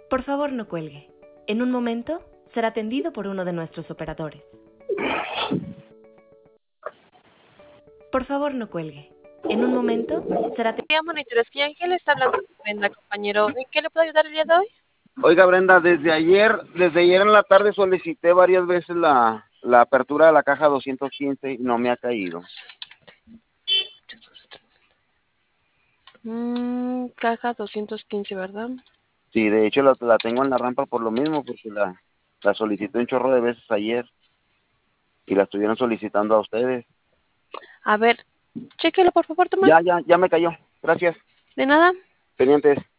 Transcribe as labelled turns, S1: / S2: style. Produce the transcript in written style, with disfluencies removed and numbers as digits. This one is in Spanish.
S1: Por favor, no cuelgue. En un momento será atendido por uno de nuestros operadores. Por favor, no cuelgue. En un momento será atendido.
S2: Monitores que Ángel está hablando con Brenda, compañero. ¿En qué le puedo ayudar el día de hoy?
S3: Oiga, Brenda, desde ayer en la tarde solicité varias veces la apertura de la caja 215 y no me ha caído.
S2: Caja 215, ¿verdad?
S3: Sí, de hecho la tengo en la rampa por lo mismo, porque la solicité un chorro de veces ayer y la estuvieron solicitando a ustedes.
S2: A ver, chéquelo por favor, Tomás.
S3: Ya me cayó. Gracias.
S2: De nada.
S3: Pendientes.